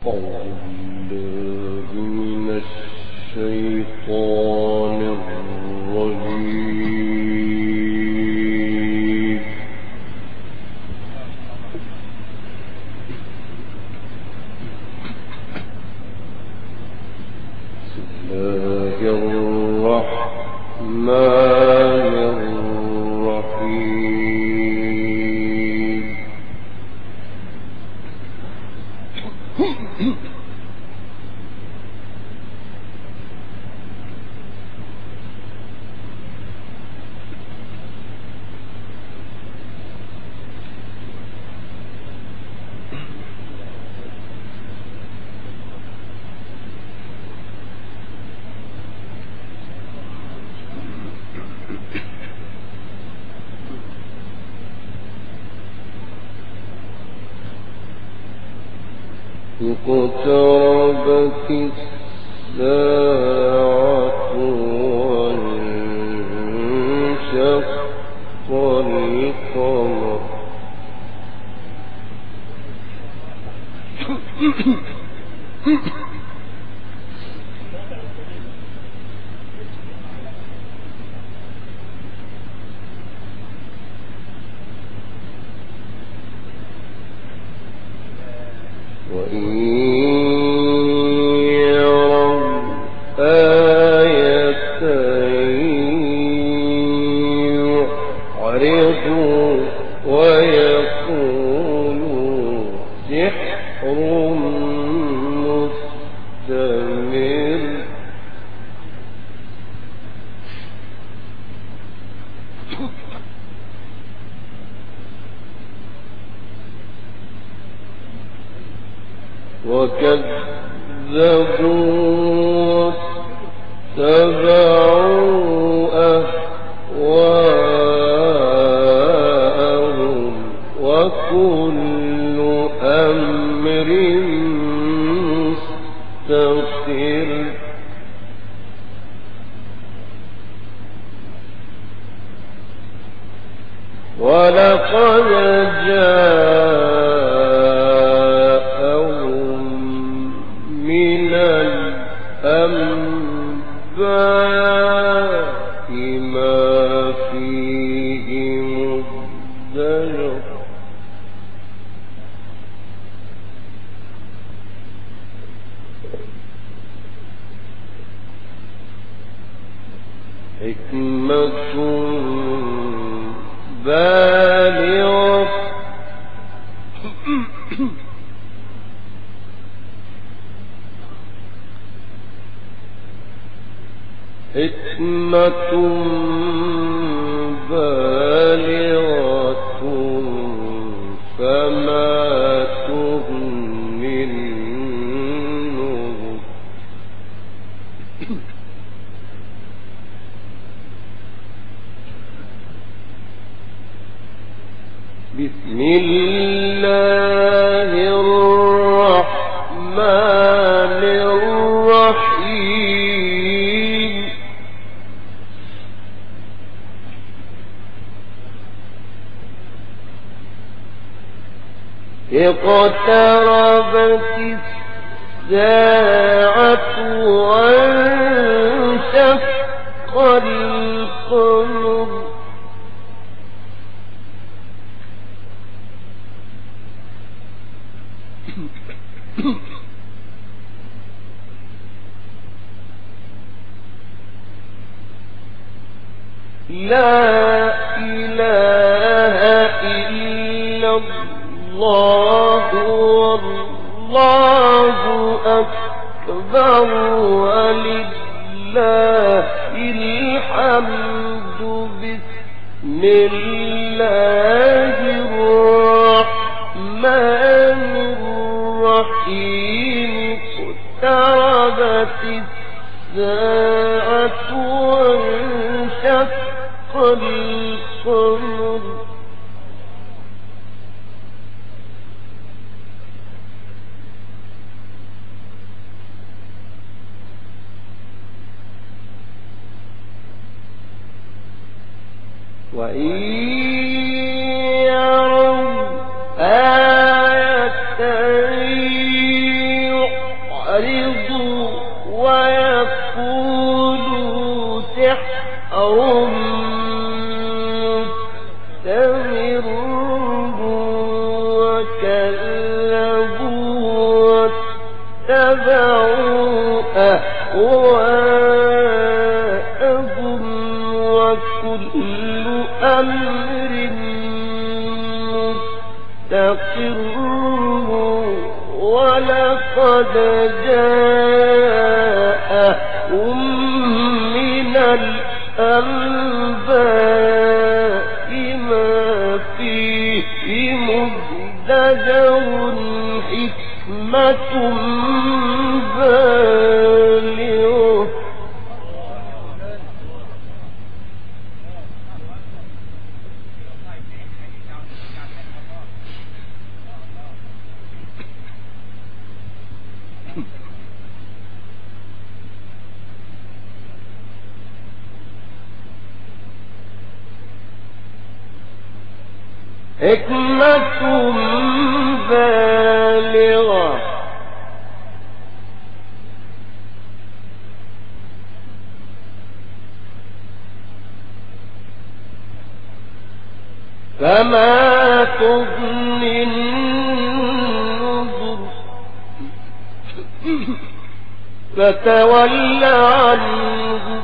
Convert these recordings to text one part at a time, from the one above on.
اقتربت الساعة وانشق القمر وكذبوا واتبعوا أهواءهم وكل أمر مستقر ولقد جاءهم من الأنباء ما فيه مزدجر حكمة بالغة فما تغني النذر بسم الله الرحمن الرحيم اقتربت الساعة وانشق القمر لا إله إلا الله والله أكبر ولله الحمد بسم الله الرحمن الرحيم اقتربت الساعة وانشق القمر وإن يروا آية يعرضوا ويقولوا سحر مستمر وكذبوا واتبعوا أهواءهم وكل أمر مستقر ولقد جاءهم من الأنباء ما فيه مزدجر حكمة بالغة حكمة بالغة فما تغني النذر فتول عنهم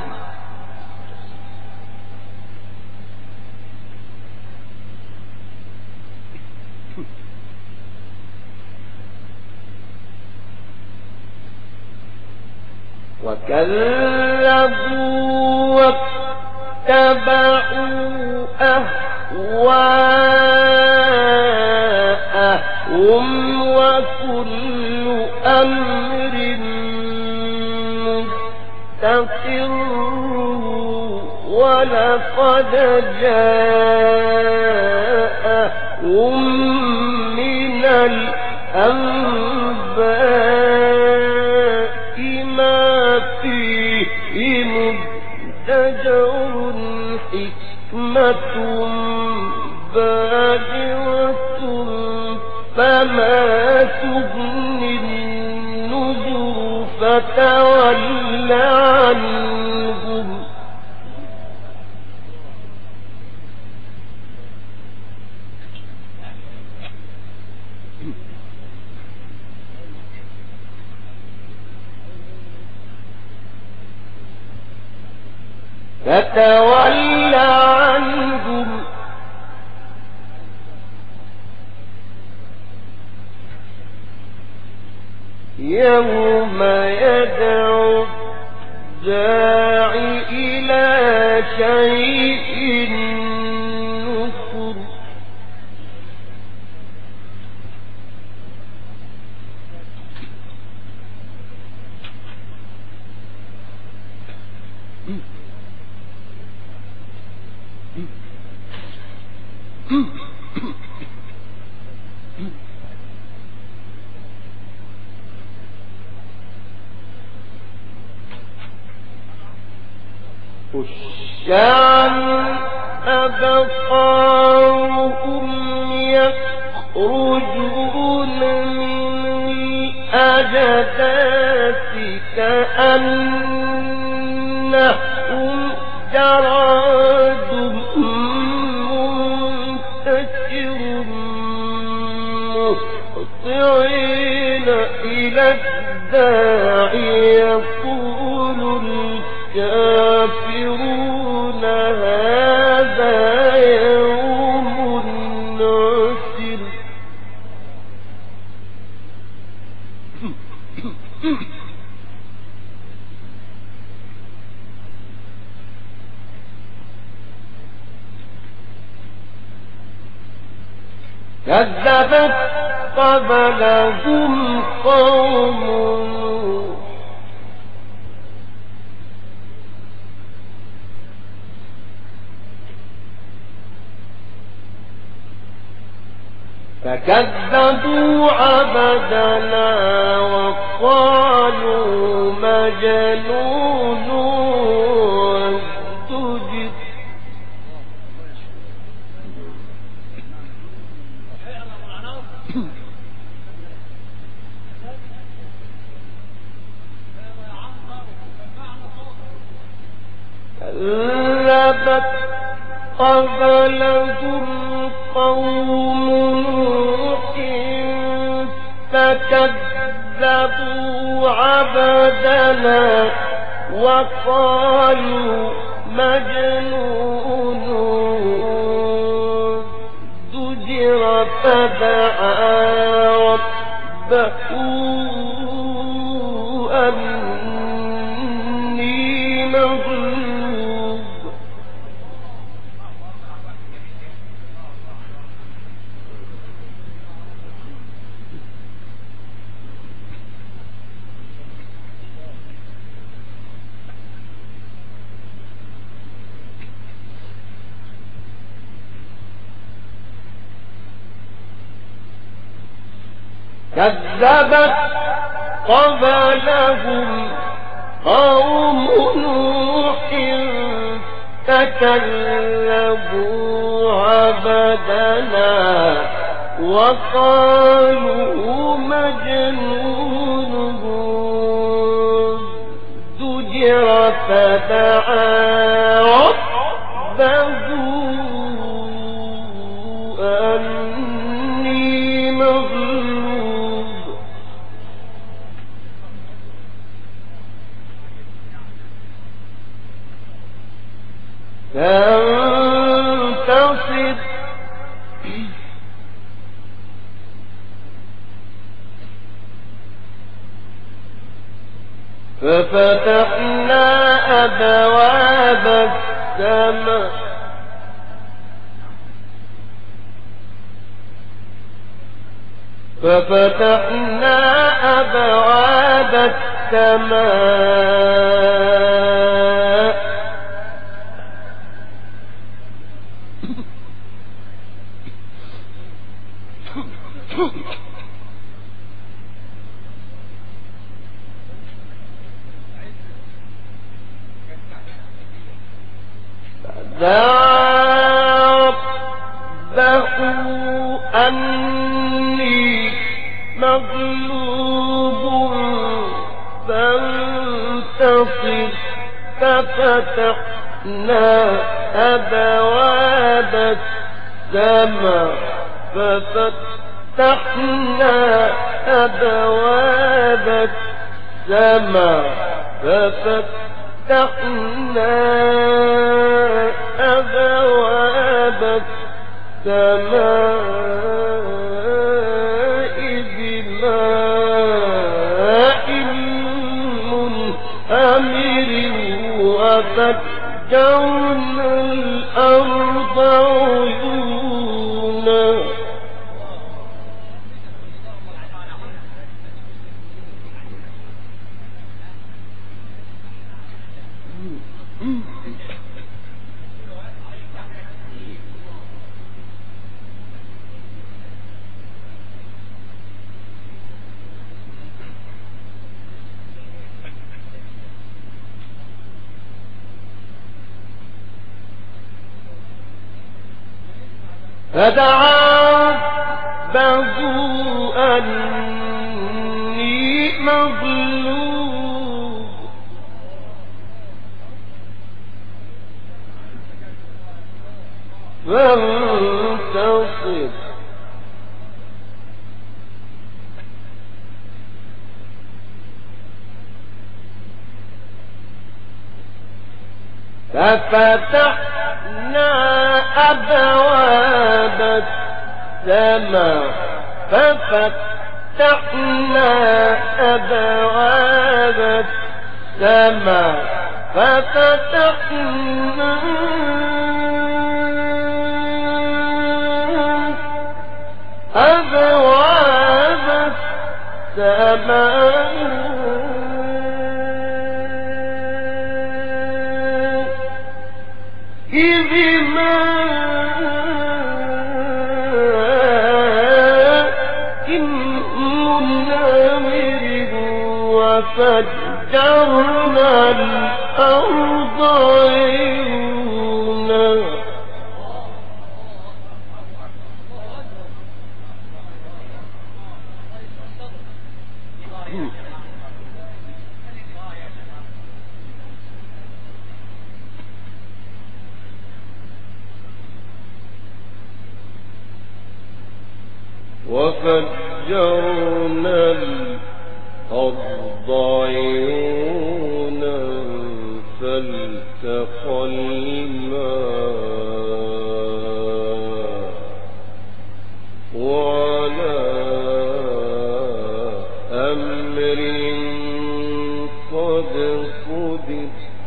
وكذبوا واتبعوا أهواءهم وكل أمر مستقر ولقد جاءهم من الأنباء ما فيه مزدجر حكمة بالغة فما تغني النذر فتول عنهم فتول عنهم يوم يدعو الداعي إلى شيء نكر خشعا أبصارهم يخرجون من الأجداث كأنهم جراد منتشر مهطعين إلى الداعي يقول الكافرون هذا يوم عسر كذبت قبلهم قوم نوح فكذبوا عبدنا وقالوا مجنون وازدجر كذبت قبلهم قوم نوح فكذبوا عبدنا وقالوا مجنون ازدجر فدعا ربه أني مغلوب كذبت قبلهم قوم نوح فكذبوا عبدنا وقالوا مجنون ازدجر فدعا ربه أني مغلوب فانتصر ففتحنا أبواب السماء دعا ربه أني مغلوب فانتصر ففتحنا أبواب السماء ففتحنا أبواب السماء ففتحنا أبواب السماء بماء منهمر وفجرنا الأرض عيونا فدعا ربه أني مغلوب فانتصر ففتحنا أبواب السماء ففتحنا أبواب السماء ففتحنا أبواب السماء وفجرنا الأرض عيونا وفجرنا الأرض عيونا فالتقى الماء وعلى أمر قد قدر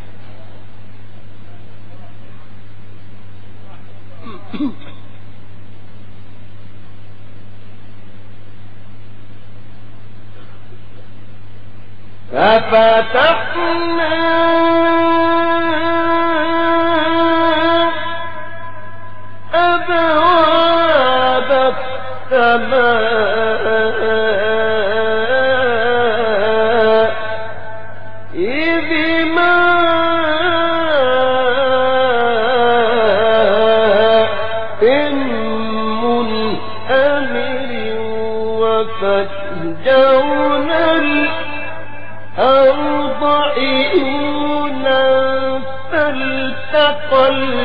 ففتحنا أبواب السماء بماء منهمر وفجرنا الأرض عيونا فالتقى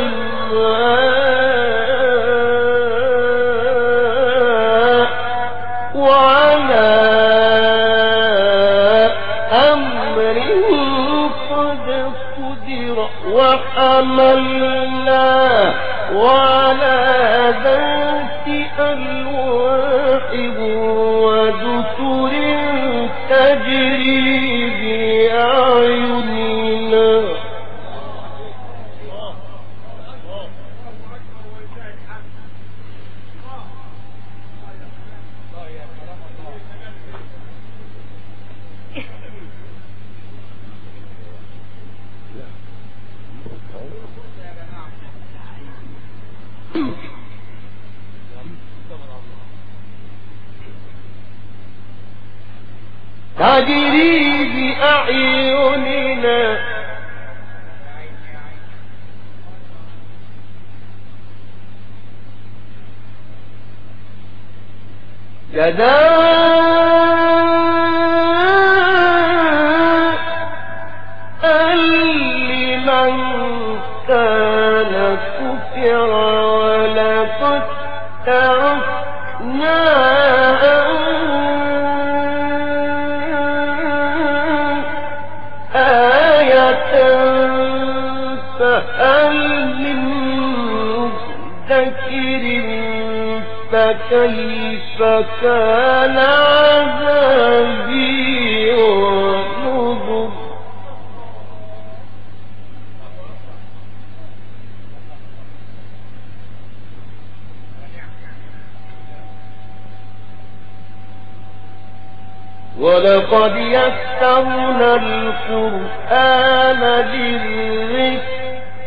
الماء وعلى أمر قد قدر وحملناه وعلى ذات ألواح ودسر تجري بأعيننا تجري بأعيننا جزاء لمن كان كفر ولقد تركناها فهل من مدكر فكيف كان عذابي ونذر ولقد يسرنا القرآن للذكر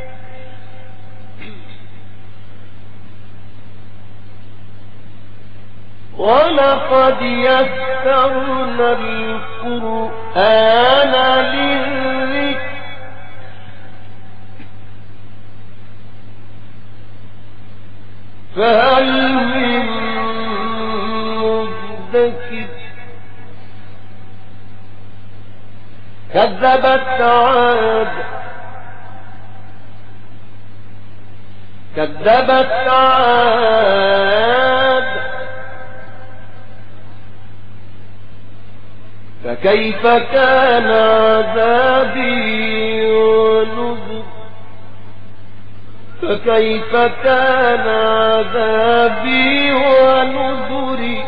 ولقد يسرنا القرآن للذكر فهل من مدكر كذبت عاد فكيف كان عذابي ونذر فكيف كان عذابي ونذري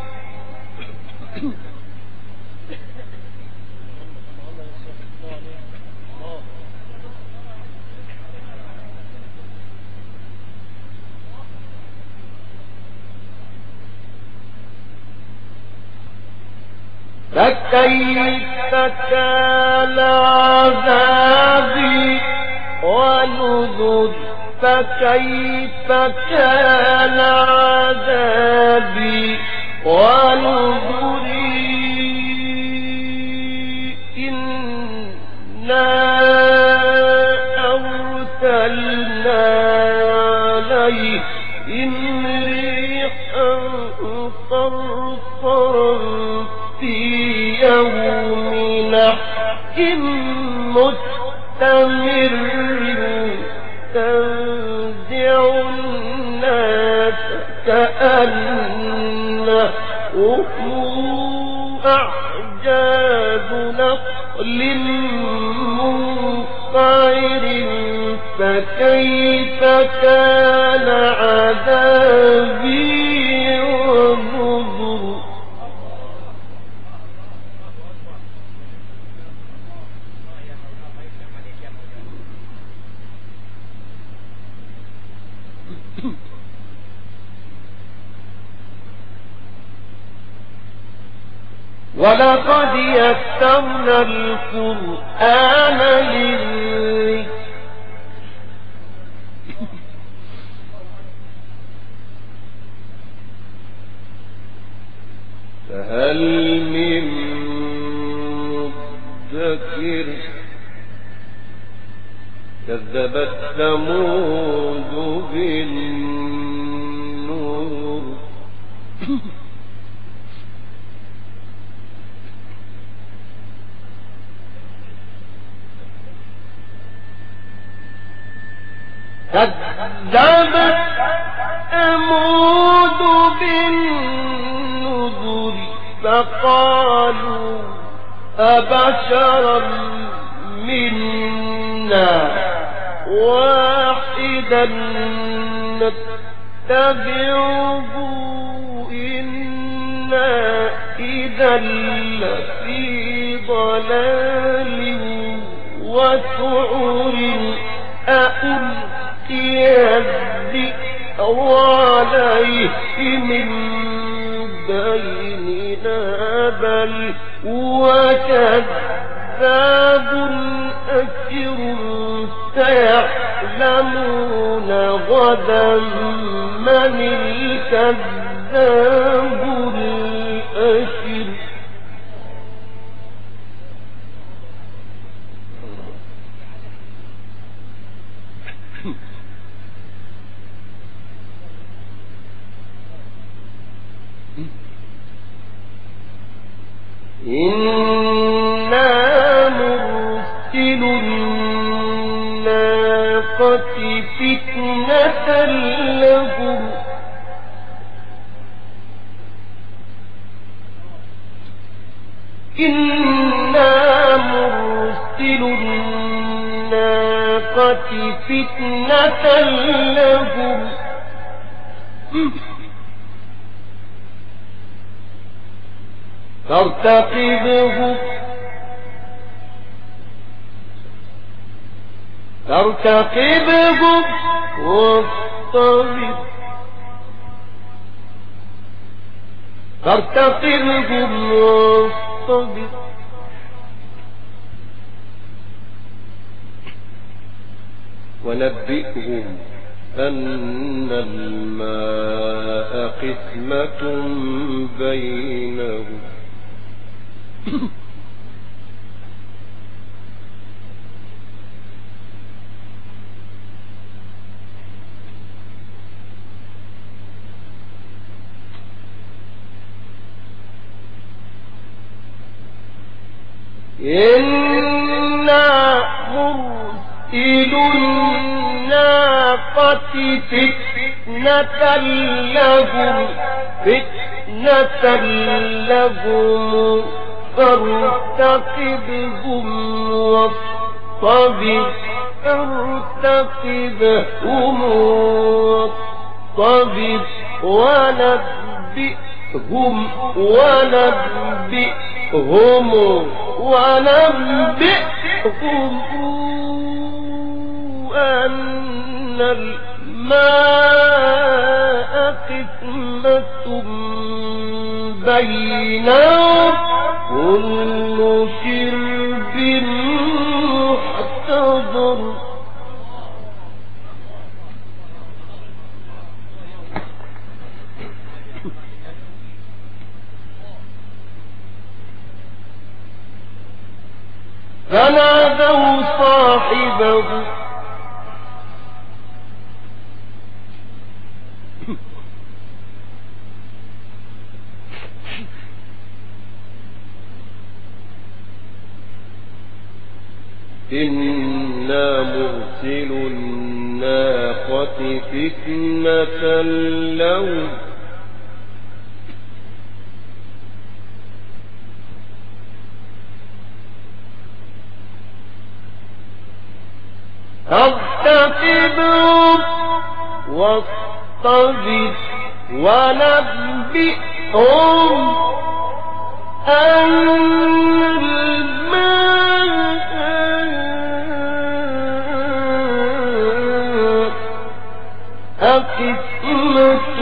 فكيف كان عذابي ونذر فكيف كان عذابي ونذري إنا أرسلنا عليهم ريحا صرصرا في يوم نحس مستمر تنزع الناس كأنه أعجاز نخل منقعر فكيف كان عذابي ونذر ولقد يسرنا القرآن للذكر فهل من مدكر كذبت ثمود بالنور كذبت ثمود بالنذر فقالوا أبشرا منا واحدا نتبعه إنا إذا لفي ضلال وسعر ألقي الذكر عليه من بيننا بل وكذاب أكر سيعلمون غدا من الكذاب الأشر إنا مرسل الناقة فتنة لهم إنا مرسل الناقة فتنة لهم فارتقبهم واصطبر ونبئهم أن الماء قسمة بينهم إنا مرسل الناقة فتنة لهم فارتقبهم واصطبر ونبئهم أن الماء قسمة بينهم كل شرب محتضر فنادوا صاحبهم إنا مرسل الناقة فتنة لهم فارتقب واصطبر ونبئهم أن الماء قسمة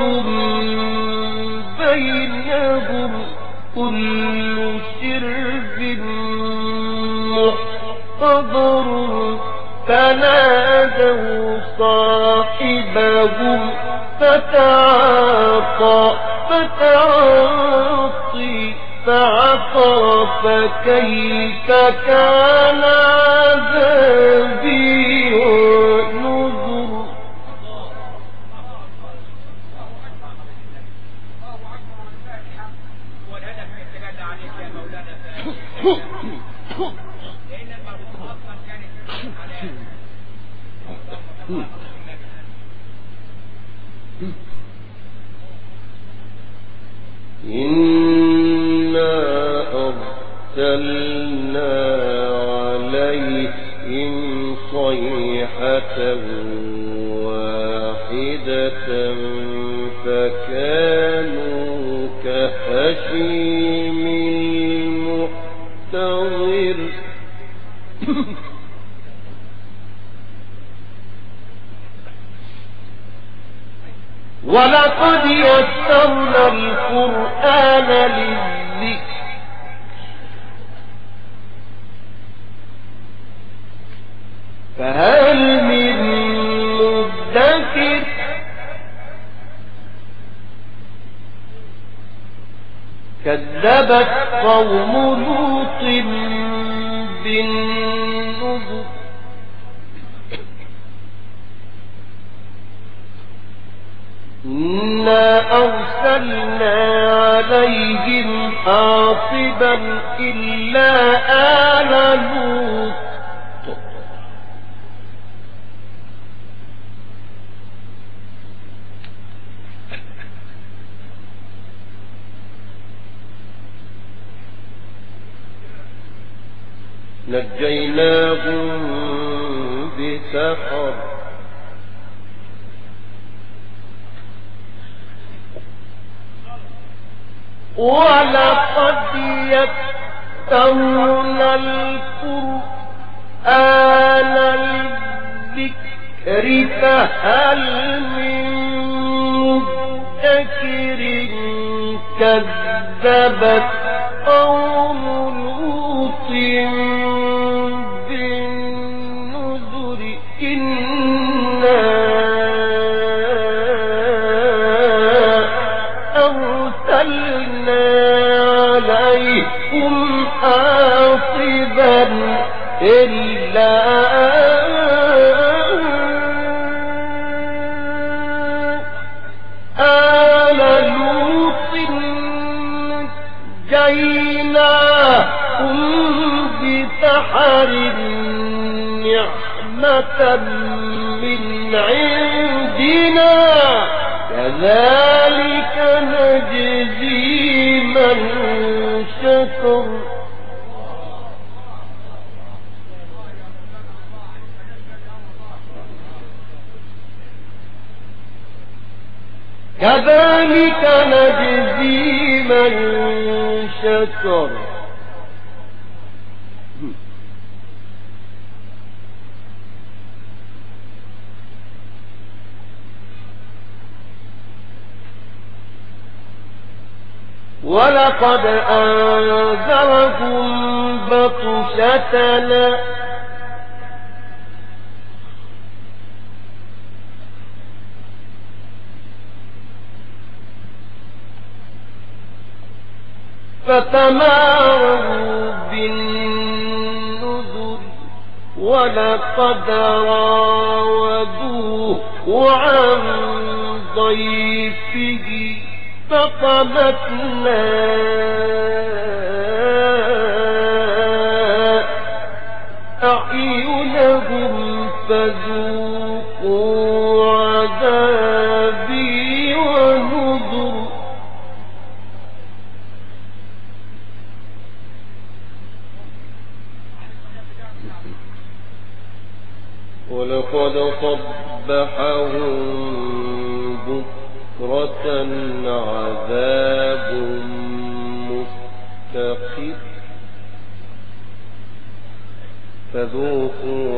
بينهم كل شرب محتضر فنادوا صاحبهم فتعاطي فعقر فكيف كان عذابي ونذر. إنا أرسلنا عليهم صيحة واحدة فكانوا كهشيم المحتضر. ولقد يسرنا القرآن للذكر فهل من مدكر كذبت قوم لوط بالنذر. إنا أرسلنا عليهم حاصبا إلا آل لوط نجيناهم بسحر ولقد يسرنا القرآن للذكر فهل من مدكر كذبت قوم لوط بالنذر. إنا أرسلنا عليكم حاصبا إلا آل لوط نجيناهم بسحر نعمة من عندنا كذلك نجزي من شكر. كذلك نجزي من شكر. ولقد أنذرهم بطشتنا فتماروا بالنذر ولقد راودوه عن ضيفه فطمسنا أعينهم فذوقوا عذابي ونذر. ولقد صبحهم بكرة عذاب مستقر فذوقوا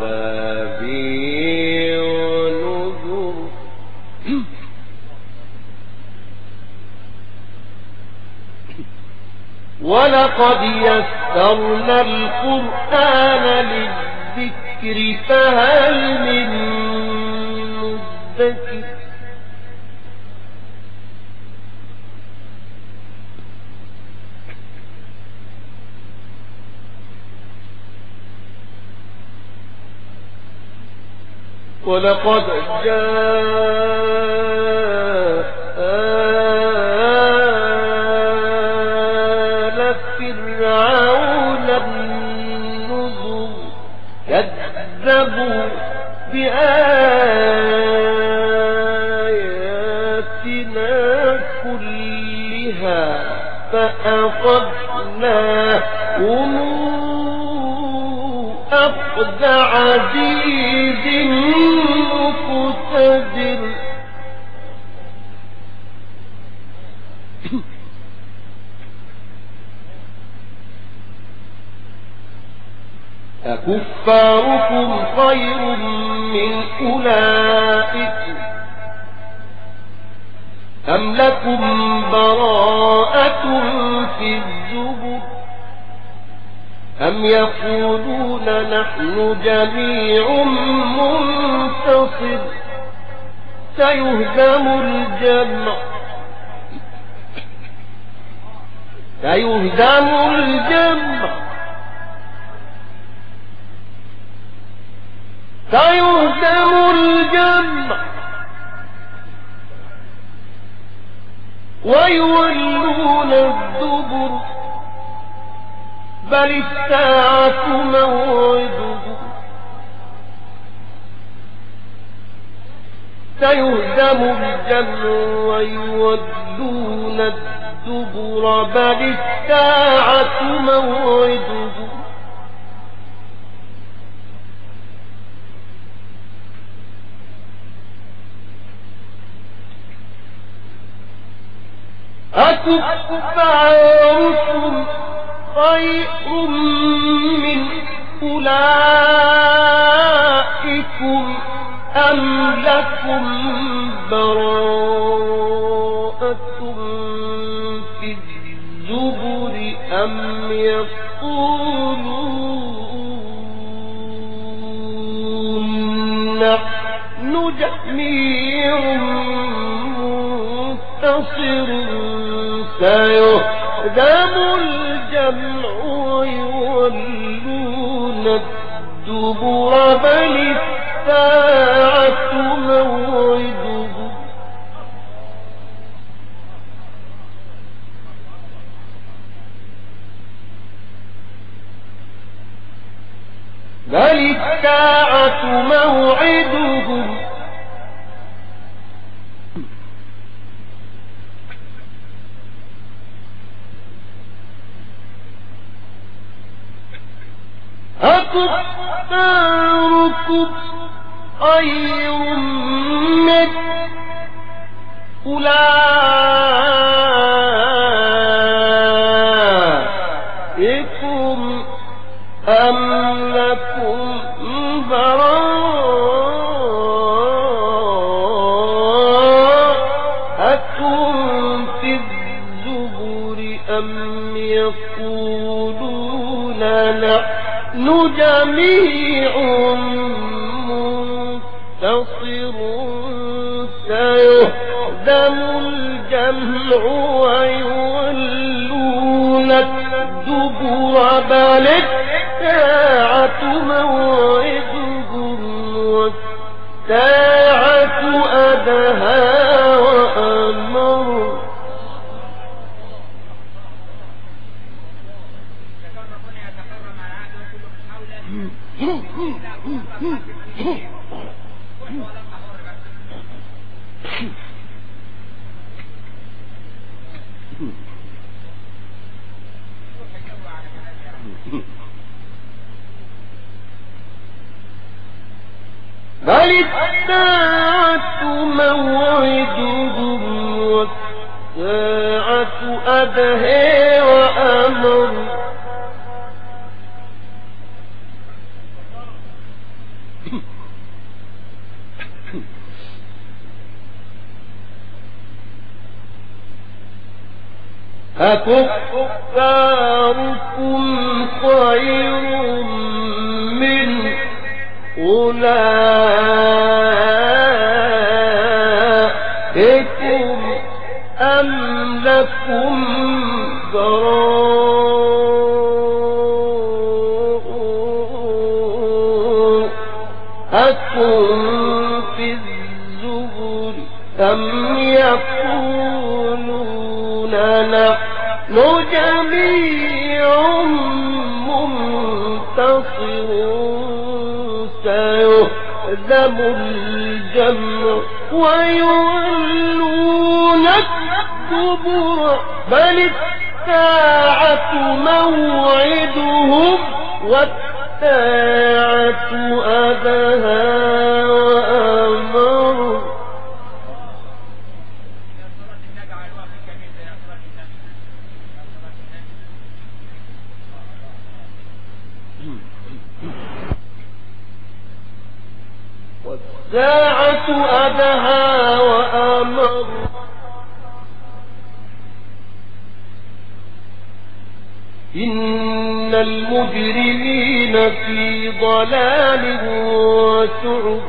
عذابي ونذر ولقد يسرنا القرآن للذكر فهل من مدكر ولقد جاء آل فرعون النذر كذبوا بآياتنا كلها فأخذناهم أخذ عزيز مقتدر أكفاركم خير من أولئكم أم لكم براءة في الزبر أم يقولون نحن جميع منتصر سيهزم الجمع ويولون الدبر بل الساعة موعدهم سيهزم الجمع ويولون الدبر بل الساعة موعدهم أكفاركم خير من أولئكم أم لكم براءة في الزبر أم يقولون نحن جميع منتصر سيهزم الجمع ويولون الدبر بل الساعة موعدهم بل الساعة موعدهم أكفاركم خير من أولئكم أم لكم براءة في الزبر أم يقولون نحن جميع منتصر سيهزم الجمع ويولون الدبر بل الساعة موعدهم والساعة أدهى وأمر الساعة موعدهم والساعة أدهى وأمر أكفاركم خير من أولئكم أم لكم براءة في الزبر أم يقولون نحن جميع منتصر سيهزم الجمع ويولون الدبر بل الساعة موعدهم والساعة أدهى وأمر والساعة أدهى وأمر إن المجرمين في ضلال وسعر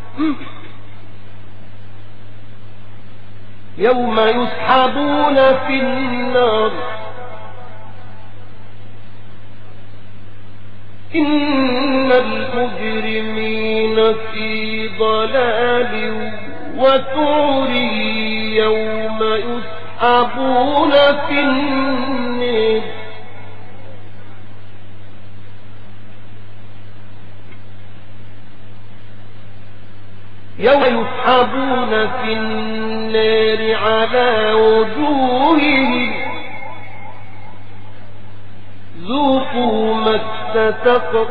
يوم يسحبون في النار إن المجرمين في ضلال وسعر يوم يسحبون في النار يوم يسحبون في النار على وجوههم ذوقوا مس سقر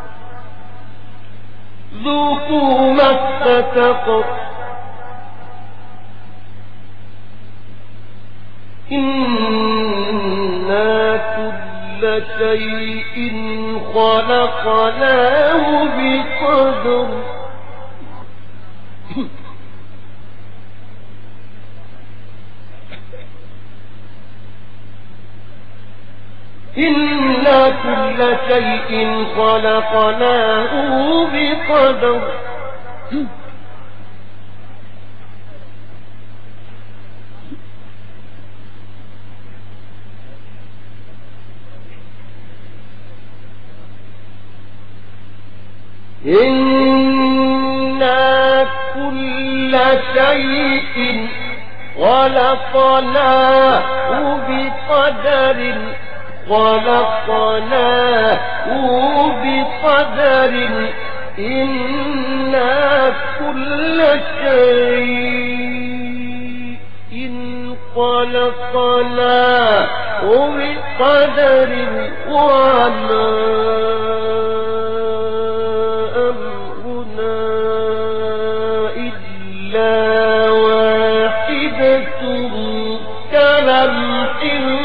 ذوقوا مس سقر إنا كل شيء خلقناه بقدر إنا كل شيء خلقناه بقدر إنا كل شيء خلقناه بقدر إنا كل شيء خلقناه بقدر وما أمرنا إلا واحدة كلمح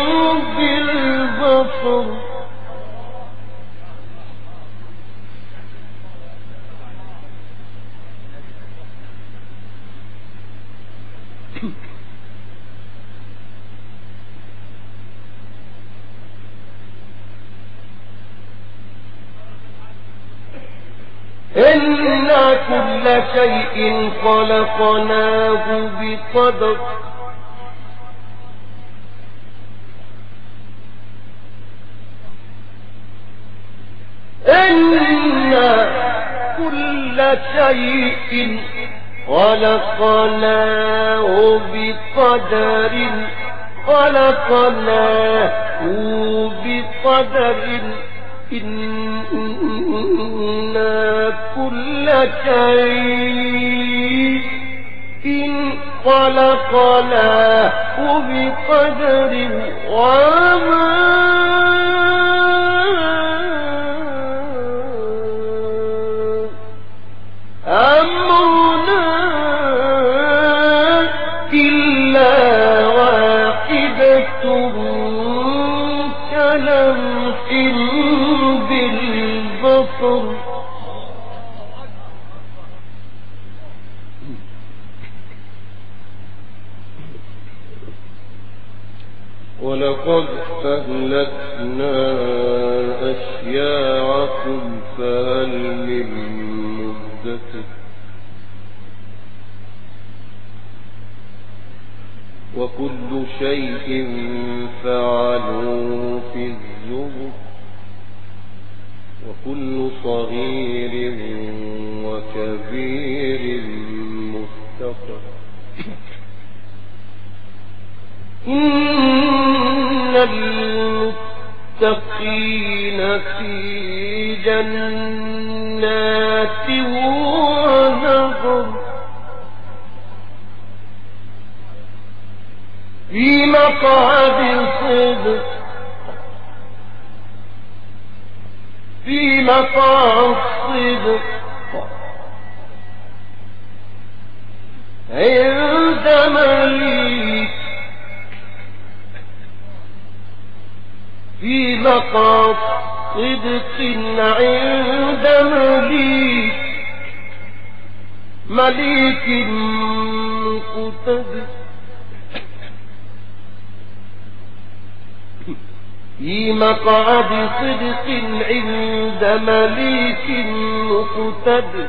بالبصر إنا كل شيء خلقناه بقدر إنا كل شيء خلقناه بقدر إنا كل شيء خلقناه بقدر وما أمرنا البصر ولقد أهلكنا أشياعكم فهل من مدكر وكل شيء فعلوا في الزبر وكل صغير وكبير مستقر إن المتقين في جنات ونهر في مقعد صدق في مقعد صدق عند مليك في مقعد صدق عند مليك مقتدر في مقعد صدق عند مليك مقتدر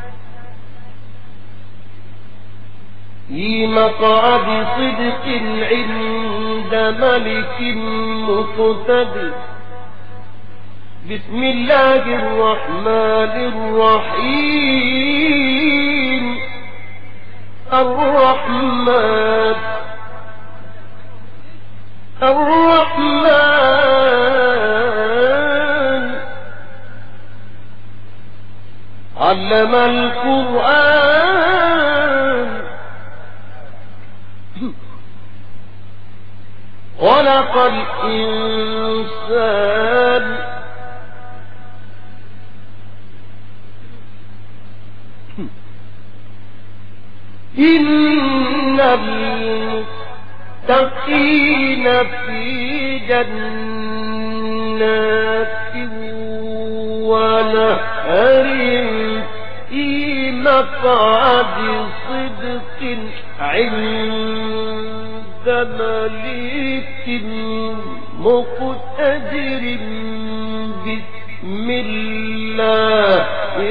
في مقعد صدق عند ملك مقتدر بسم الله الرحمن الرحيم الرحمن علم القرآن خلق الإنسان إن المتقين في جنات ونهر في مقعد صدق عند مليك مقتدر بسم الله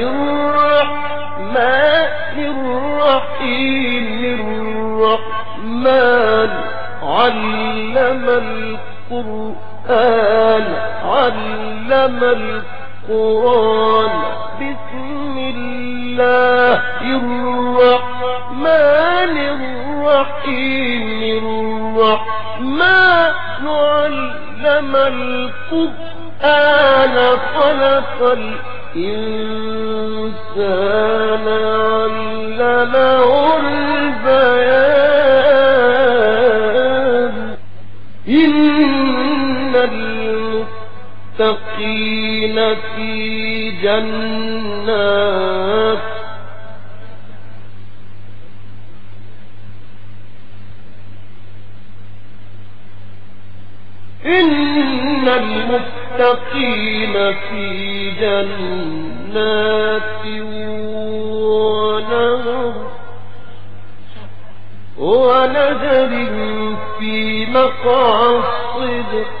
الرحمن الرحيم الرحمن علم القرآن بسم الله الرحمن الرحيم الرحمن علم القرآن خلق الإنسان علمه البيان إن المتقين في جنات إن المتقين في جنات ونهر في مقعد صدق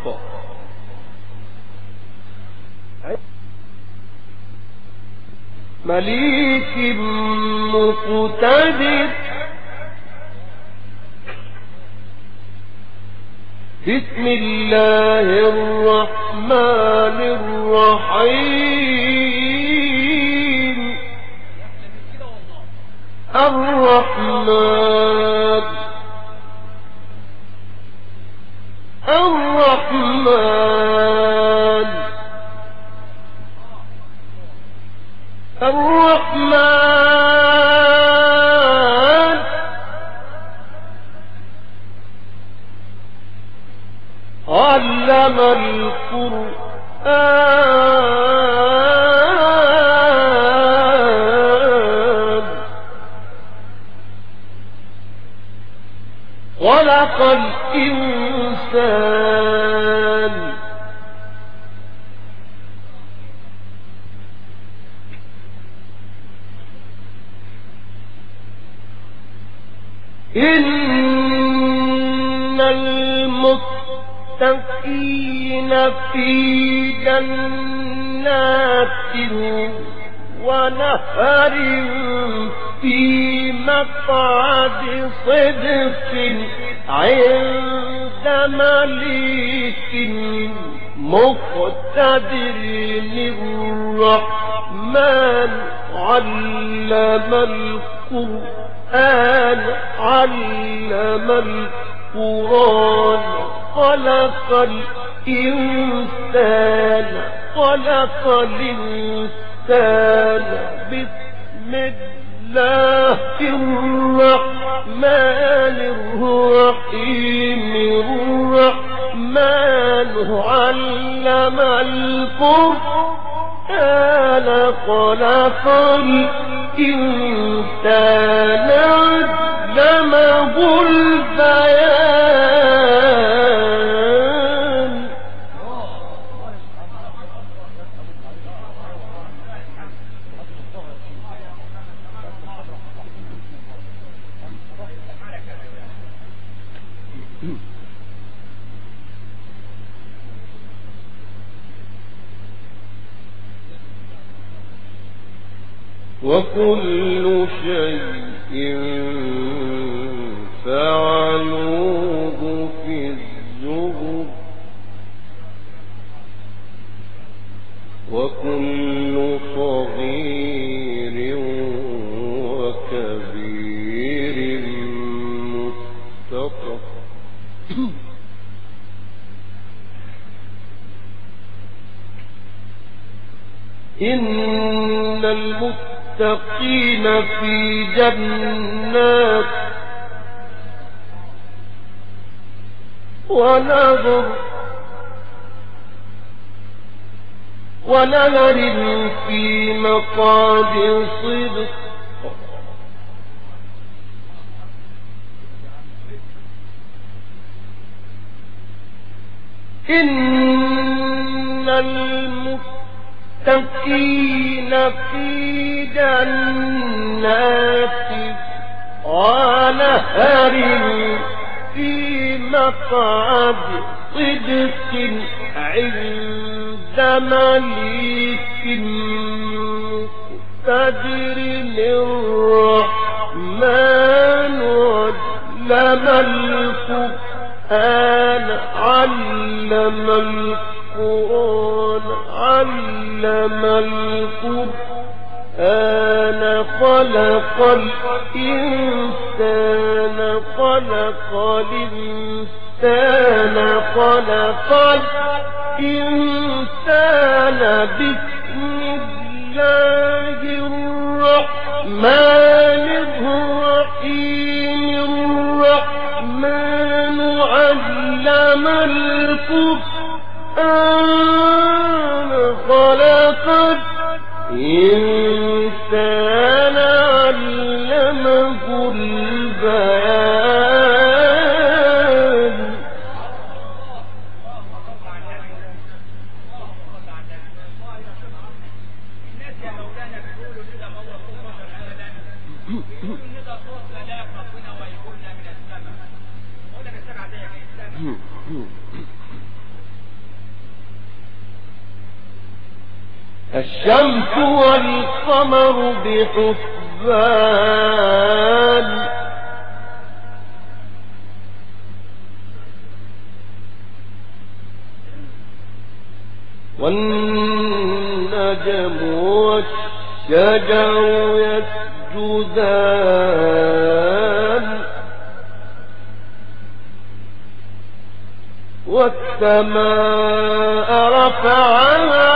مليك مقتدر بسم الله الرحمن الرحيم الرحمن علم القرآن خلق الإنسان إن المتقين في جنات ونهر في مقعد صدق عند مليك مقتدر الرحمن علم القرآن علم القرآن خلق الإنسان بسم الله الرحمن الرحيم الرحمن علم القرآن خلق الإنسان علمه البيان. وكل شيء فعلوه في الزبر وكل صغير وكبير مستطر. إن المتقين في جنات ونهر في مقعد صدق إن المتقين في جنات ونهر في مقعد صدق عند مليك مقتدر الرحمن علم القرآن علم القرآن خلق الإنسان بسم الله الرحمن الرحيم الرحمن علم القرآن خلق الإنسان علمه البيان. الشمس والقمر بحسبان والنجم والشجر يسجدان والسماء رفعها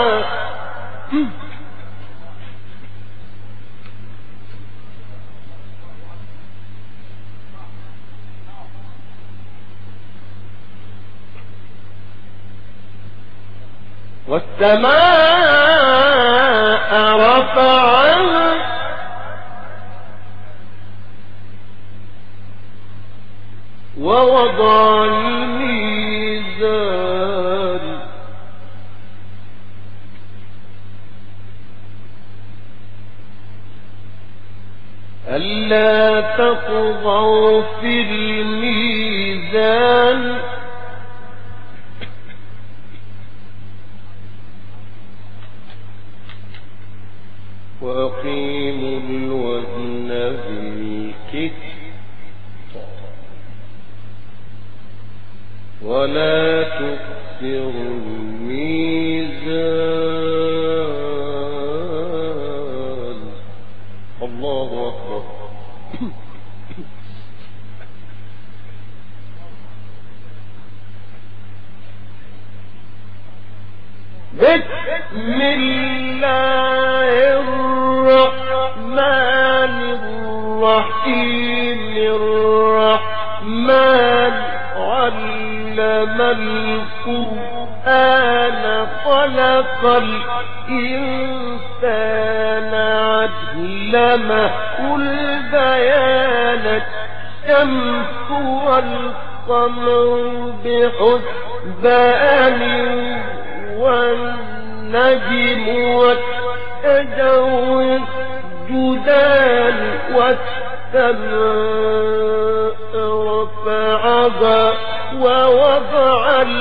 ووضع الميزان ألا تطغوا في الميزان وأقيموا الوزن بالقسط ولا تخسروا الميزان. الله أكبر. بسم الله الرحمن الرحيم. الرحمن علم القرآن خلق الإنسان علمه البيان الشمس والقمر بحسبان والنجم والشجر يسجدان والسماء رفعها ووضع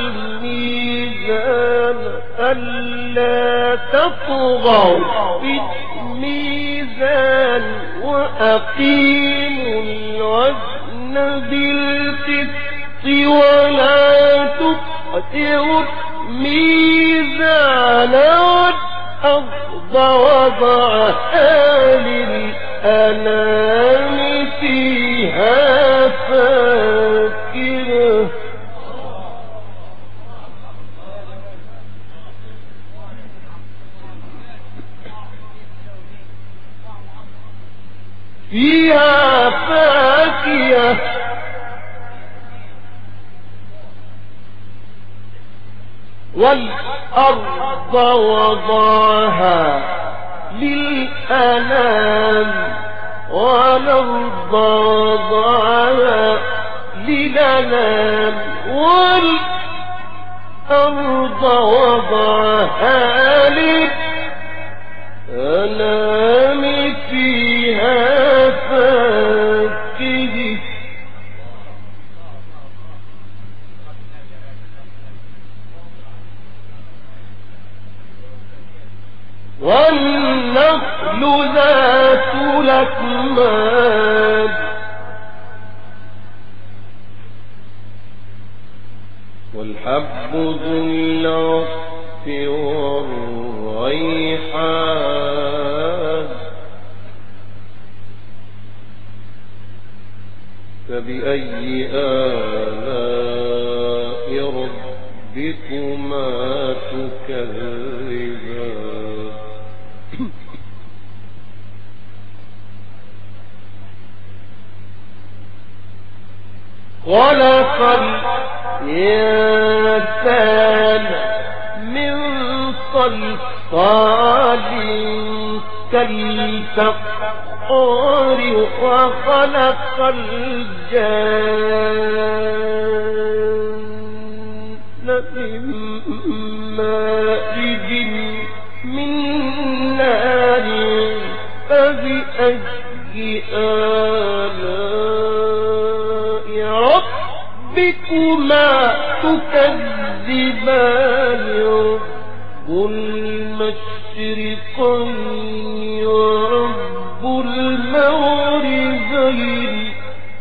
الميزان ألا تطغوا في الميزان وأقيموا الوزن بالقسط ولا تخسروا الميزان والأرض وضعها للأنام فيها فاكهة والأرض وضعها للأنام والأرض وضعها للأنام والأرض وضعها للأنام فيها فاكهة والنخل ذات الأكمام والحب ذو العصف والريحان فبأي آلاء ربكما تكذبان خلق الإنسان من صلصال كالفخار وخلق الجان من مارج من نار فبأي آلاء ربكما تكذبان رب المشرقين ورب المغربين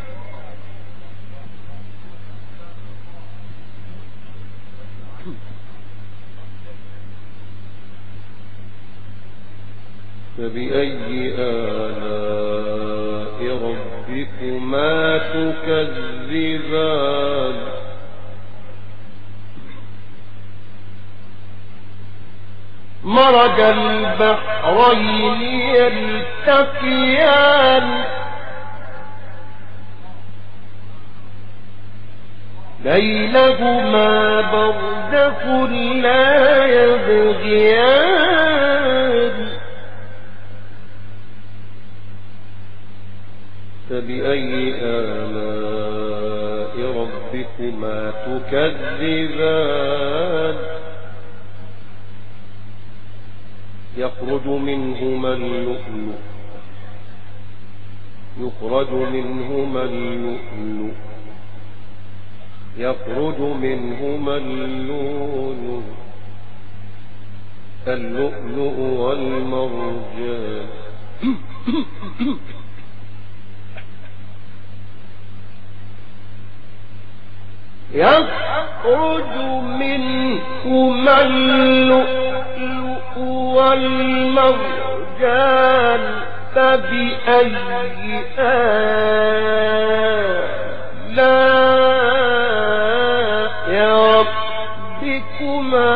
فبأي آلاء ربكما تكذبان مرج البحرين يلتقيان بينهما برزخ لا يبغيان فبأي آلاء ربكما تكذبان يخرج منهما اللؤلؤ يخرج منهما اللؤلؤ يخرج منهما اللؤلؤ والمرجان يخرج منهما اللؤلؤ والمرجان فبأي آلاء ربكما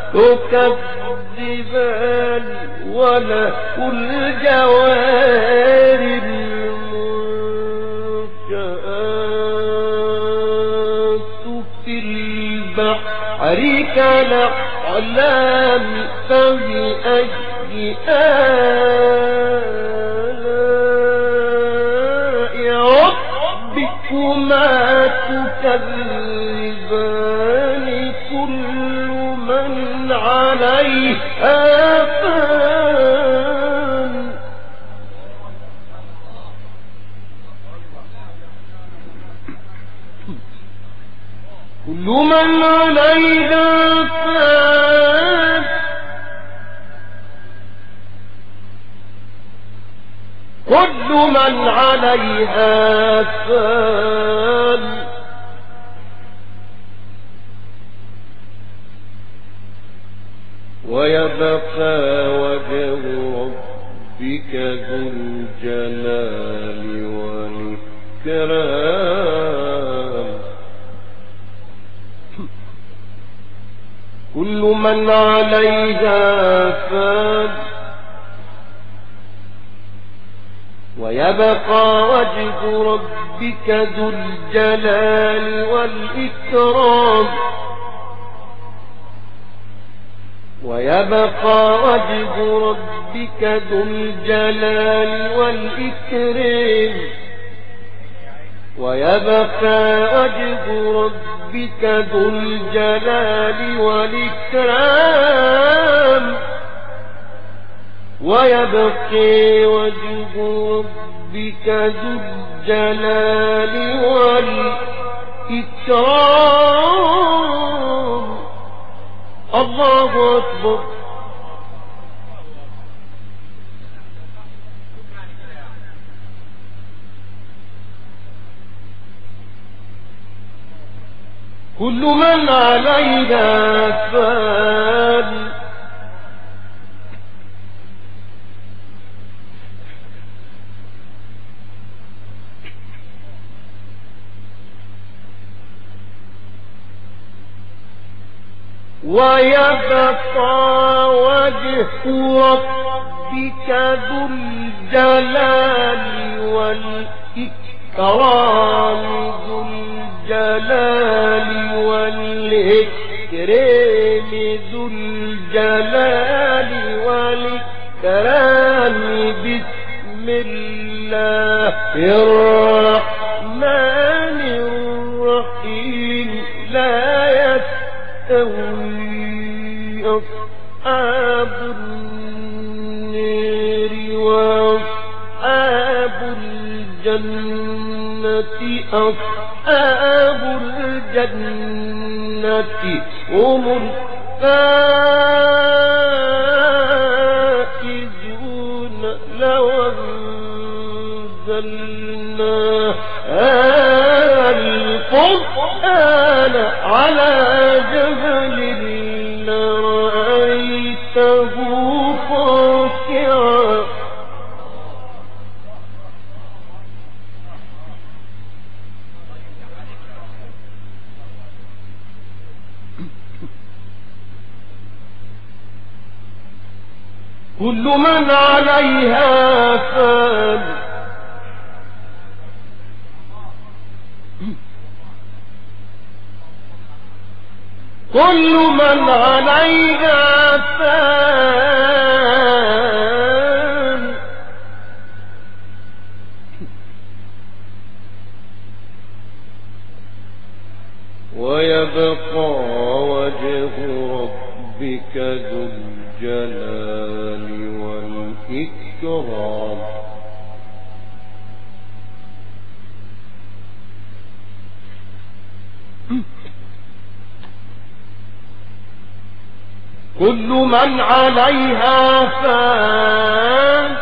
تكذبان وله الجوار المنشآت في البحر كالأعلام فبأي آلاء ربكما تكذبان كل من عليها فان كل من عليها فان كل من عليها فان ويبقى وجه ربك ذو الجلال والإكرام كل من عليها فان ويبقى وجه ربك ذو الجلال والإكرام ويبقى وجه ربك ذو الجلال والإكرام ويبقى وجه ربك ذو الجلال والإكرام ويبقى وجه ربك ذو الجلال والإكرام الله أكبر كل من عليها فان ويبقى وجه ربك ذو الجلال والإكرام ذو الجلال والإكرام ذو الجلال والإكرام بسم الله الرحمن الرحيم لا يستوي أصحاب النار وأصحاب الجنة أصحاب الجنة هم الفائزون لو أنزلنا القرآن على جبل لرأيته خاشعا كل من عليها فان كل من عليها فان ويبقى وجه ربك ذو الجلال والإكرام من عليها فان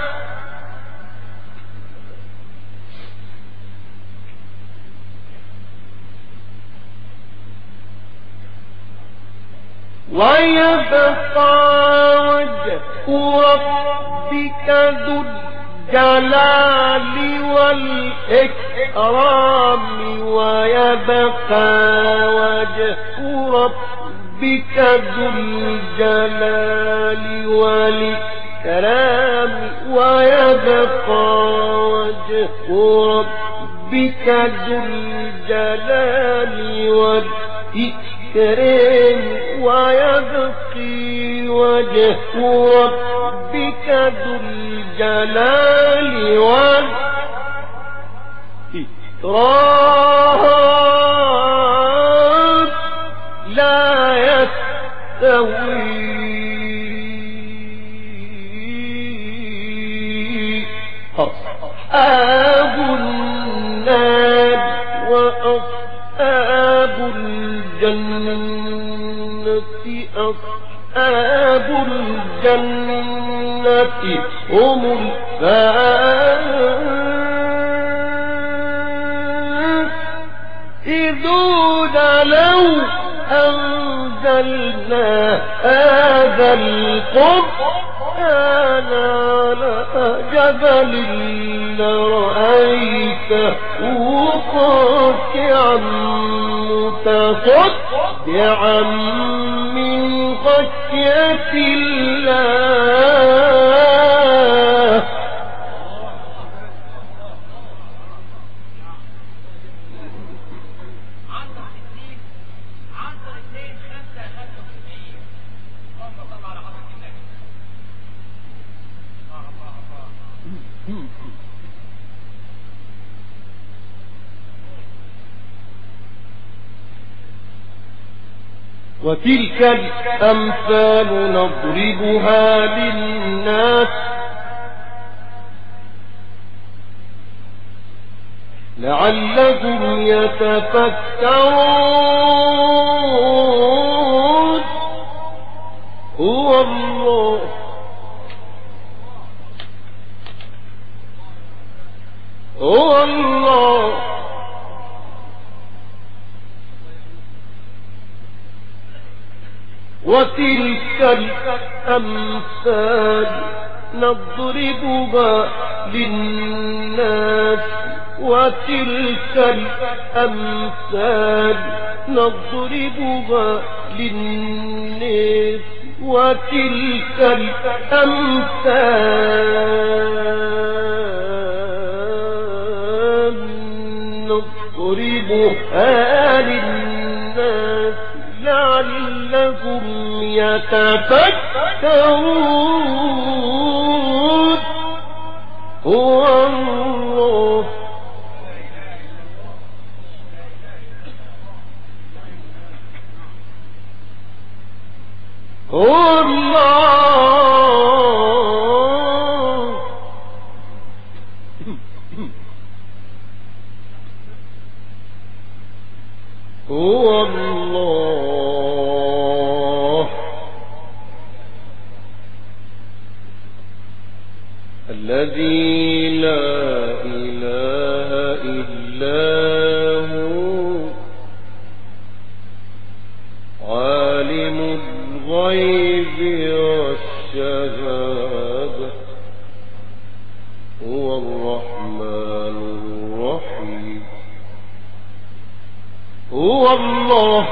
ويبقى وجه ربك ذو الجلال والإكرام ويبقى وجه ربك ذو الجلال والإكرام ويبقى وجه ربك ذو الجلال والإكرام ويبقي وجه ربك ذو الجلال والإكرام لا يستوي أصحاب النار وأصحاب الجنة أصحاب الجنة هم الفائزون لو أنزلنا هذا القرآن على جبل لرأيته خاشعا متصدعا من خشية الله وتلك الأمثال نضربها للناس لعلهم يتفكرون هو الله هو الله وتلك الأمثال نضربها للناس وتلك الأمثال نضربها للناس وتلك الأمثال نضربها للناس لعلهم يتفكرون هو الله هو الله هو الله الذي لا إله إلا هو عالم الغيب والشهادة هو الرحمن الرحيم هو الله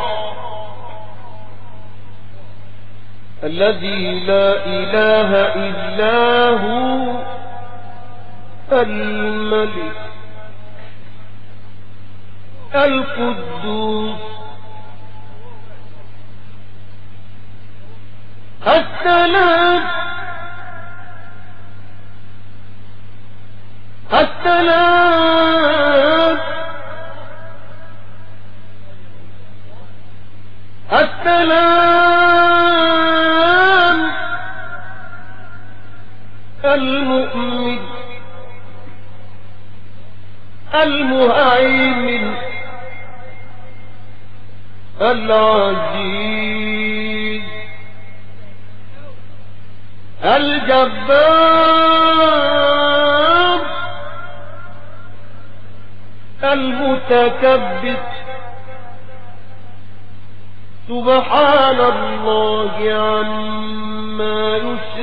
الذي لا إله إلا هو الملك القدوس السلام السلام السلام المؤمن المهيمن العزيز الجبار المتكبر سبحان الله عما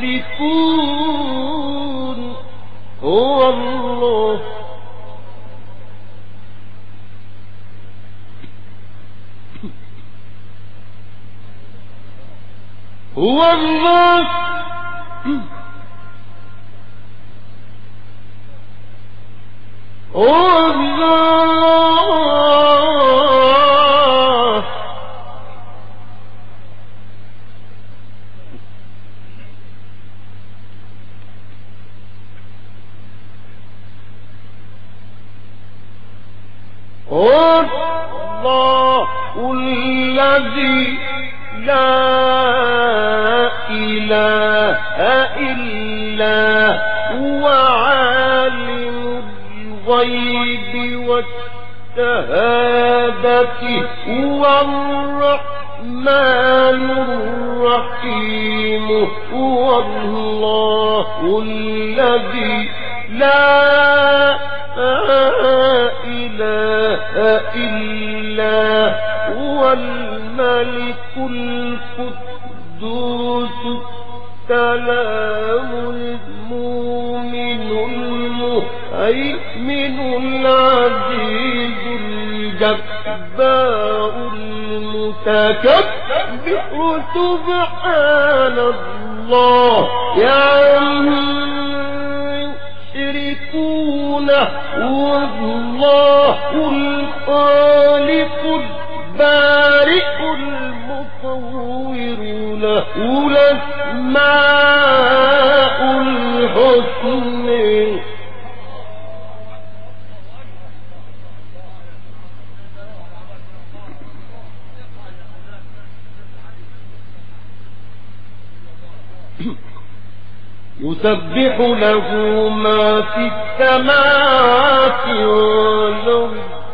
يشركون. هو الله هو الله هو الله الله الذي لا إله إلا هو عالم الغيب والشهادة هو الرحمن الرحيم. هو الله الذي لا إله إلا هو الملك القدوس السلام المؤمن المهيمن العزيز الجبار المتكبر سبحان الله يشركون. والله الخالق البارئ المصور له الأسماء الحسنى. يسبح له ما في السماوات والأرض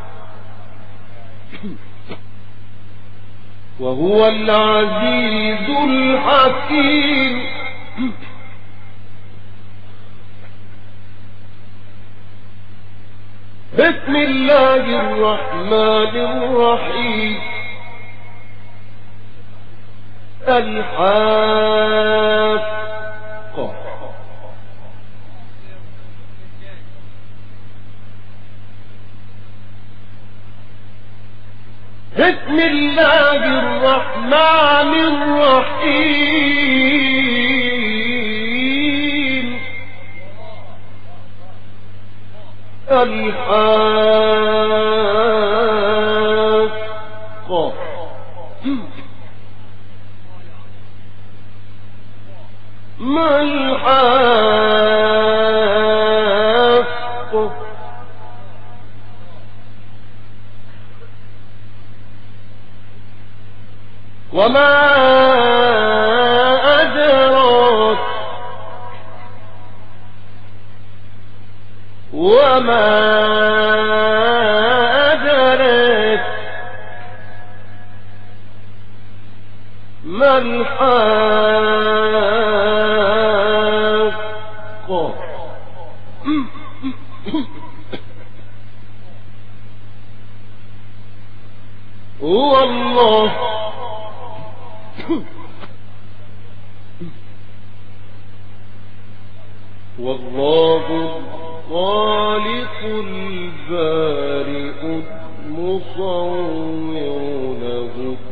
وهو العزيز الحكيم. بسم الله الرحمن الرحيم. الحاقة بسم الله الرحمن الرحيم. الحاقة ما الحاقة وما أدراك وما أدراك ما الحاقة هو الله والله الخالق البارئ المصور له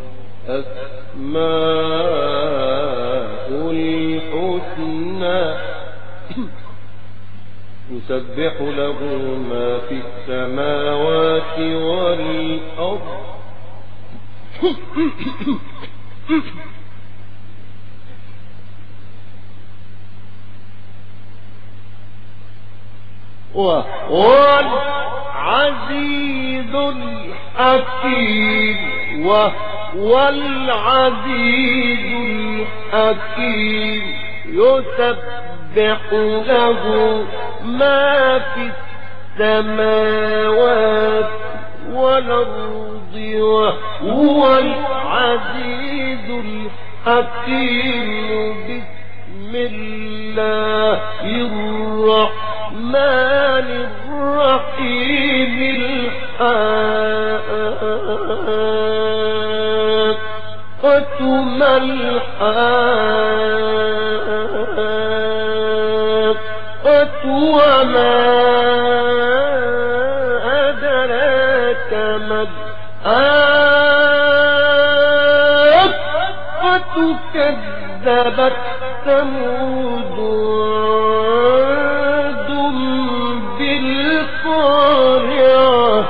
الأسماء الحسنى. يسبح له ما في السماوات والأرض وهو العزيز الحكيم. وهو العزيز الحكيم. يسبح له ما في السماوات والأرض وهو العزيز الحكيم. بسم الله الرحمن الرحيم الحاقة ما الحاقة وما أدراك ما الحاقة كذبت ثمود وعاد بالقارعة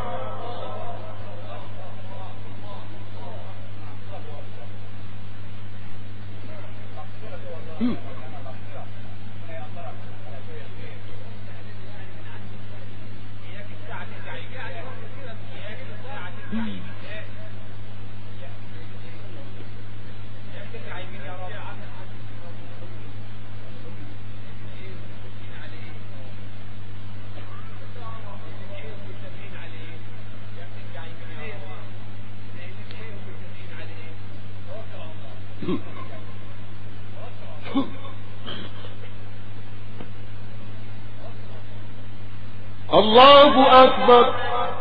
الله أكبر.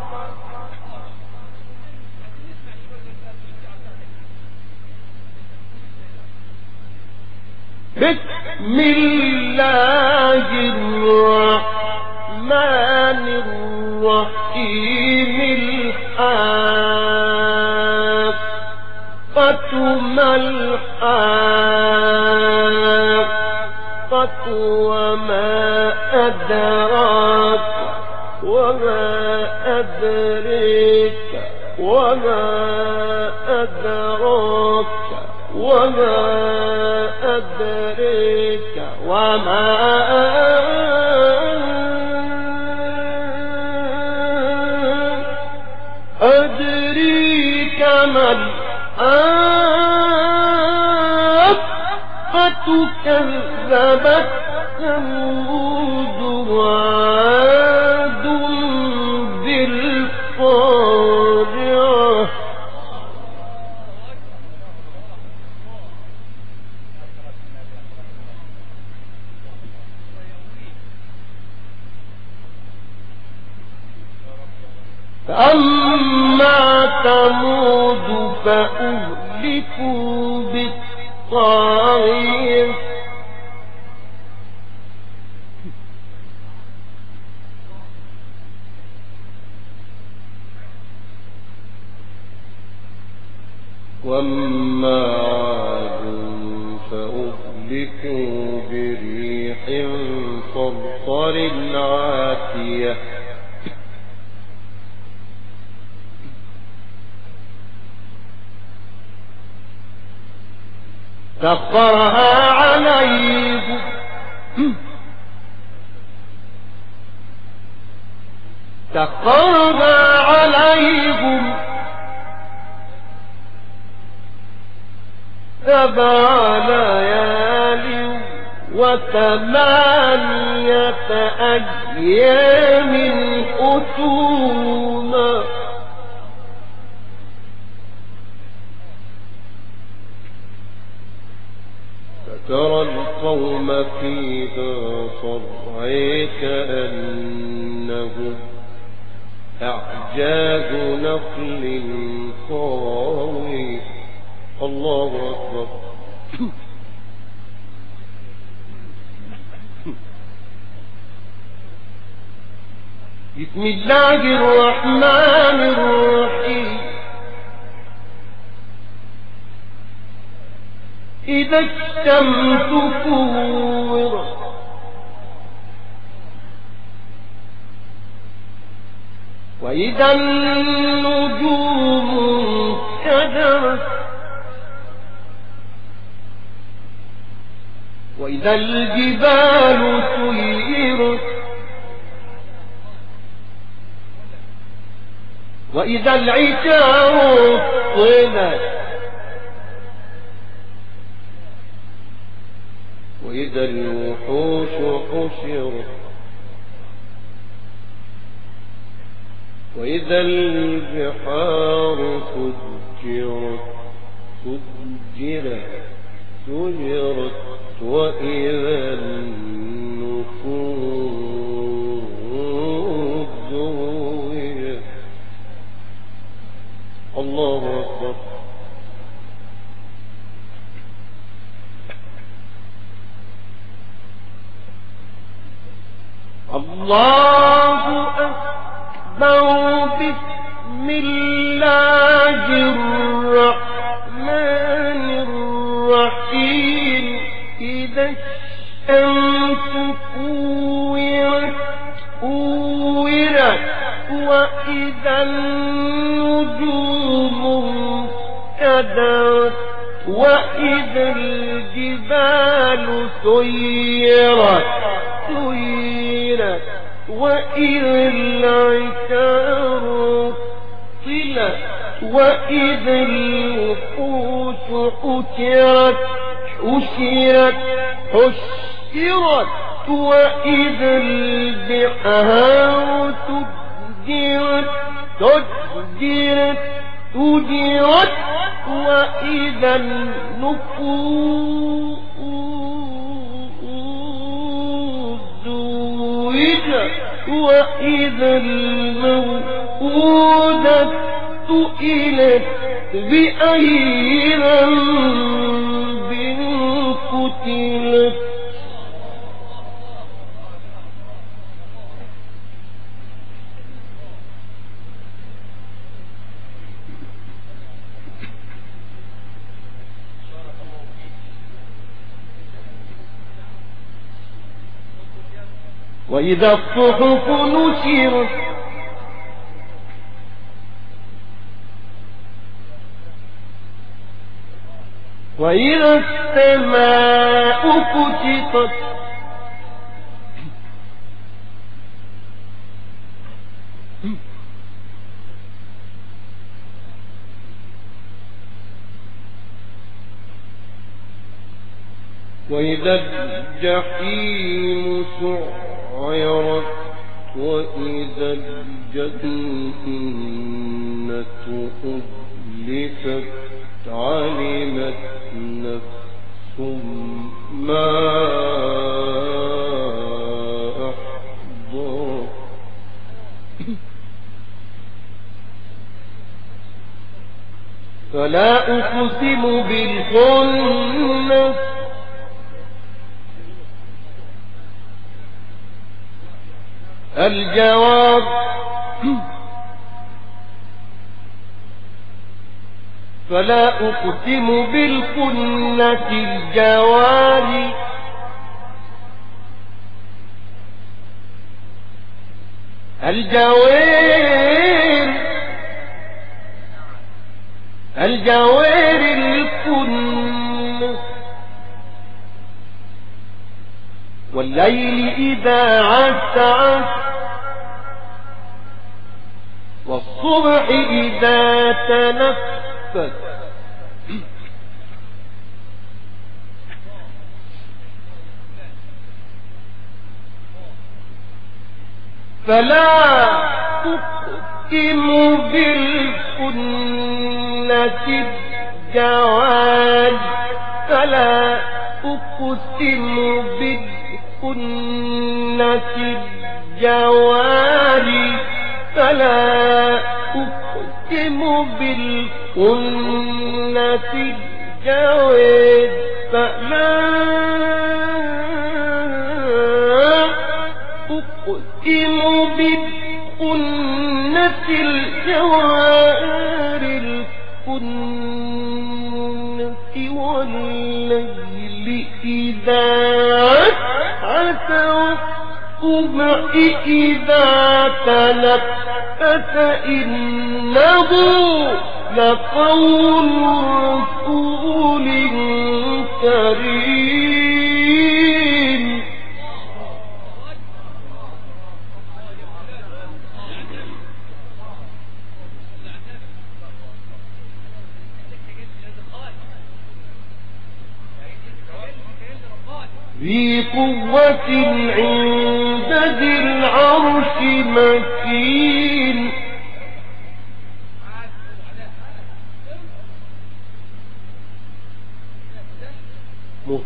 بسم الله الرحمن الرحيم الحاقة ما الحاقة وما أدراك وما أدريك وما أدراك وما أدريك وما أدريك ما الحاقة كذبت ثمود وعاد بالقارعة فأما ثمود فأهلكوا بالطاغية وأما عاد فأهلكوا بريح صرصر عاتية سخرها عليهم 7 ليال و8 أيام حسوما فترى القوم فيها صرعى كأنهم أعجاز نخل خاوي. الله أكبر. بسم الله الرحمن الرحيم. إذا الشمس كورت وإذا النجوم انكدرت وإذا الجبال سيرت وإذا العشار طلت وإذا الوحوش حشرت وإذا البحار سجرت وإذا النفوس زوجت. الله أكبر. الله أكبر. بسم الله الرحمن الرحيم. إذا الشمس كورت كورت وإذا النجوم انكدرت وإذا الجبال سيرت سيرت وإذا العشار طلت وإذا الوحوش حشرت حشرت حشرت وإذا البحار سجرت سجرت سجرت وإذا النفوس زوجت وإذا الموءودة سئلت بأي ذنب قتلت. وإذا الصحف نشرت وإذا السماء كشطت وإذا الجحيم سعرت وإذا الجنة أزلفت علمت نفس ما أحضرت. فلا أقسم بالخنس الجواب فلا أقسم بالخنس الجوار الجوار الكنس والليل إذا عسعس والصبح إذا تنفس فلا تقسم بالخنس الجوار فلا أقسم بالخنس الجوار فلا أقسم بالخنس الجوار فلا أقسم بالخنس الجوار الكنس والليل إذا عسعس والصبح إذا تنفس إنه لقول رسول كريم. ذي قوة عند ذي العرش مكين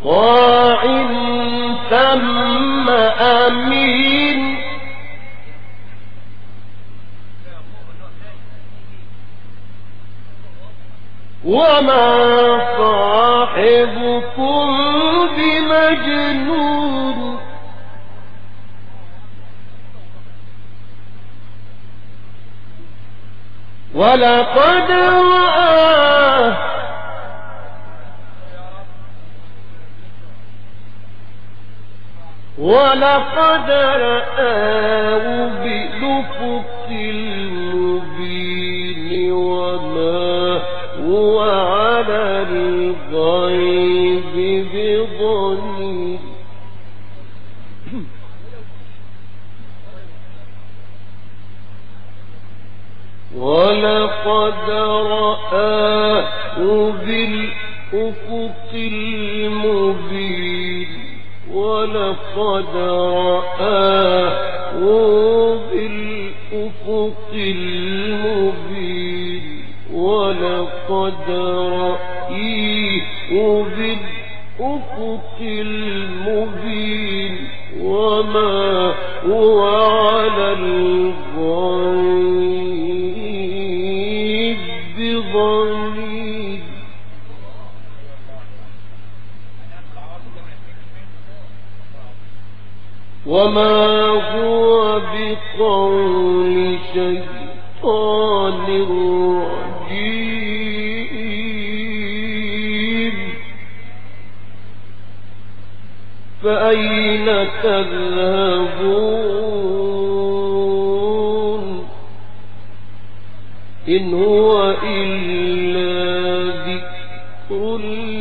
طاع ثم أمين وما صاحبكم بمجنون ولقد رآه بالأفق المبين وما هو على الغيب بضنين ولقد رآه بالأفق المبين ولقد رآه بالأفق المبين ولقد رآه بالأفق المبين وما هو على الغيب بضنين وما هو بقول شيطان رجيم فأين تذهبون إن هو إلا ذكر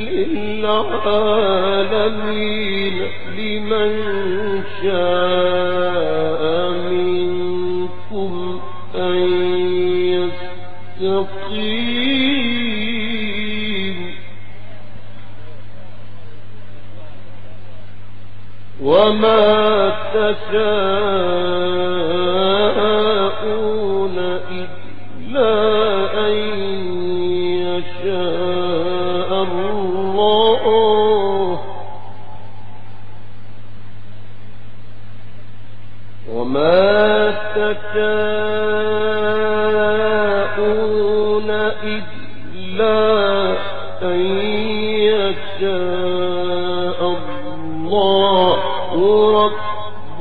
للعالمين لمن شاء منكم أن يستقيم وما تشاءون إلا أن يشاء الله وما تشاءون إلا أن يشاء الله رب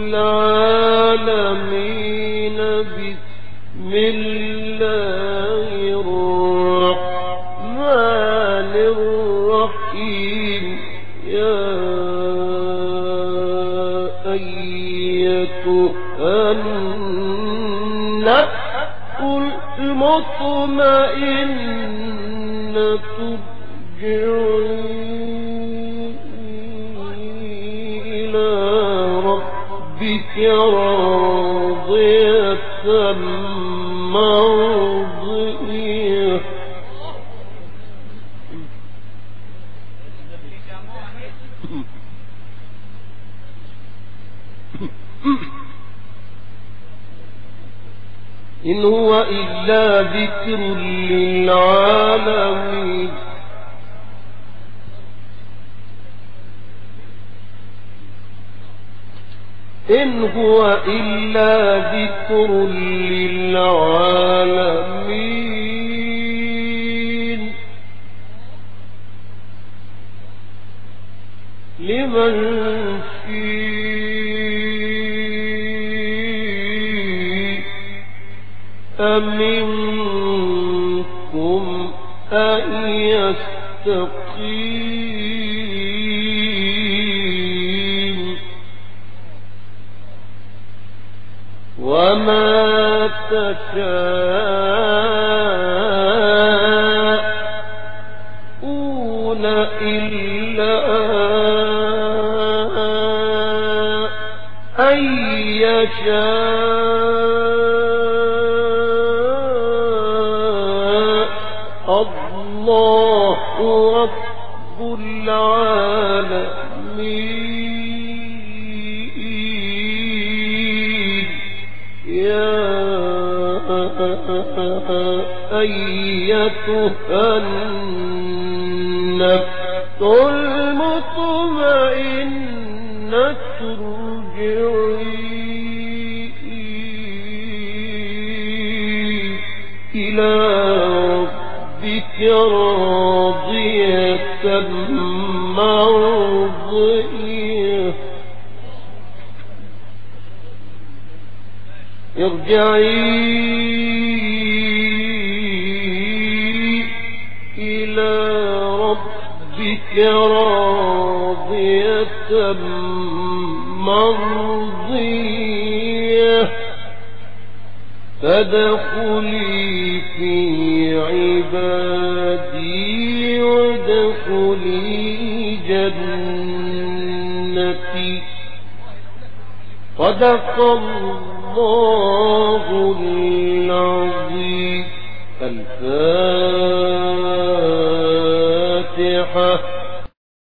العالمين بسم الله الرحمن الرحيم يا أيتها النفس المطمئنة ارجعي إلى ربك راضية مرضية إن هو إلا ذكر للعالمين إن هو إلا ذكر للعالمين لمن شاء منكم أن يستقيم وما تشاءون إلا أن يشاء الله رب العالمين يا أيتها النفس المطمئنة ارجعي إلى ربك راضية مرضية ارجعي إلى ربك راضية مرضية فادخلي في عبادي وادخلي جنتي صدق الله العظيم. الفاتحة.